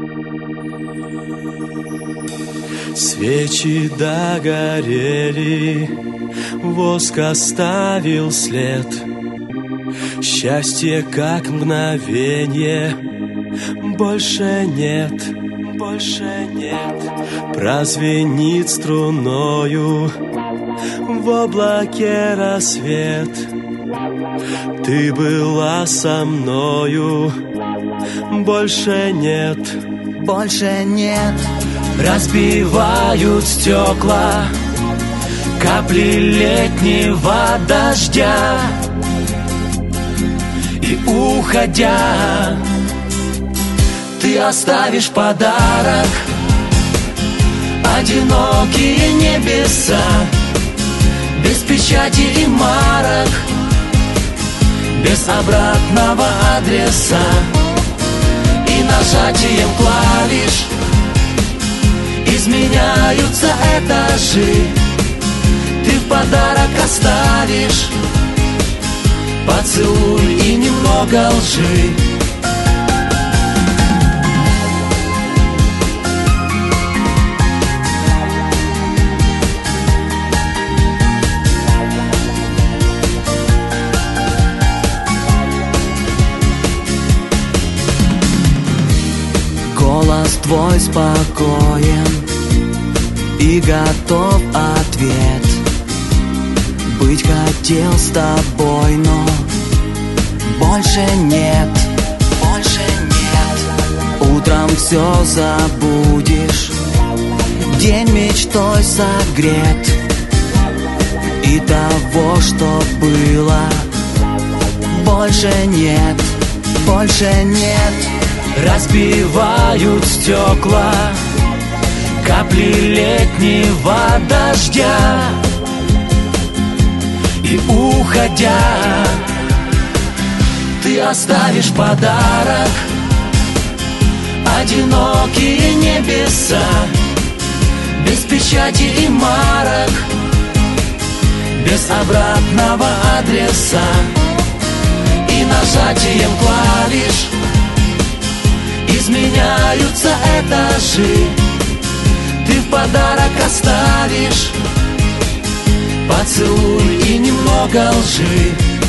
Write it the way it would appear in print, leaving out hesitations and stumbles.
Свечи догорели, воск оставил след. Счастье как мгновенье, больше нет, больше нет. Прозвенит струною в облаке рассвет. Ты была со мною, больше нет, больше нет. Разбивают стекла капли летнего дождя. И уходя, ты оставишь подарок. Одинокие небеса, без печати и марок, без обратного адреса. И нажатием клавиш изменяются этажи. Ты в подарок оставишь поцелуй и немного лжи. Голос твой спокоен и готов ответ. Быть хотел с тобой, но больше нет, больше нет. Утром все забудешь, день мечтой согрет. И того, что было, больше нет, больше нет. Разбивают стекла капли летнего дождя. И уходя, ты оставишь подарок. Одинокие небеса, без печати и марок, без обратного адреса. И нажатием клавиш изменяются этажи. Ты в подарок оставишь поцелуй и немного лжи.